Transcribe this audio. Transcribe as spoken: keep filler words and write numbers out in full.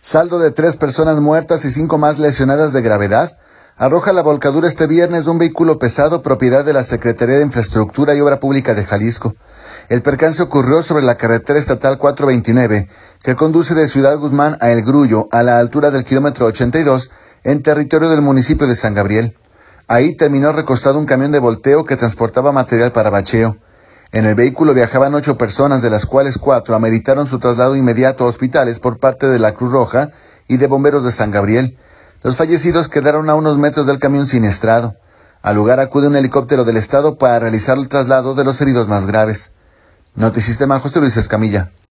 Saldo de tres personas muertas y cinco más lesionadas de gravedad arroja la volcadura este viernes de un vehículo pesado propiedad de la Secretaría de Infraestructura y Obra Pública de Jalisco. El percance ocurrió sobre la carretera estatal cuatrocientos veintinueve, que conduce de Ciudad Guzmán a El Grullo, a la altura del kilómetro ochenta y dos, en territorio del municipio de San Gabriel. Ahí terminó recostado un camión de volteo que transportaba material para bacheo. En el vehículo viajaban ocho personas, de las cuales cuatro ameritaron su traslado inmediato a hospitales por parte de la Cruz Roja y de bomberos de San Gabriel. Los fallecidos quedaron a unos metros del camión siniestrado. Al lugar acude un helicóptero del estado para realizar el traslado de los heridos más graves. Notisistema, José Luis Escamilla.